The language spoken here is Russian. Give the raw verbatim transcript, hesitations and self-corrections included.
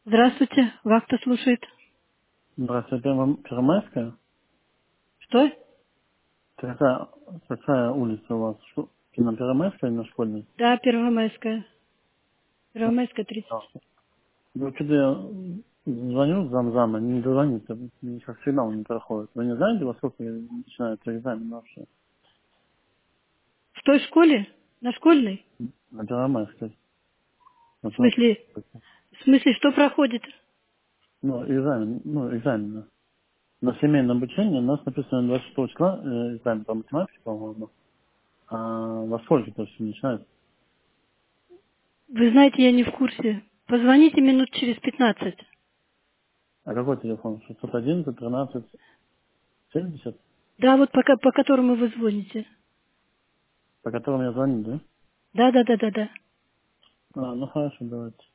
Здравствуйте, вас кто слушает? Здравствуйте, вам Первомайская? Что? Какая, какая улица у вас? Шу- На Первомайской или на Школьной? Да, Первомайская. Первомайская, тридцать. Да. Ну, когда я звоню замзама, не дозвонится, как сигнал не проходит. Вы не знаете, во сколько начинается экзамен вообще? В той школе? На школьной? На Первомайской. В Вот у нас- смысле, в смысле, что проходит? Ну, экзамен, ну, экзамен. На семейное обучение у нас написано двадцать шестого числа, э, экзамен по математике, по-моему. А во сколько то все начинается? Вы знаете, я не в курсе. Позвоните минут через пятнадцать. А какой телефон? шестьсот одиннадцать тринадцать семьдесят, Да, вот пока, по которому вы звоните. по которому я звоню, да? Да, да, да, да, да. А, ну хорошо, давайте.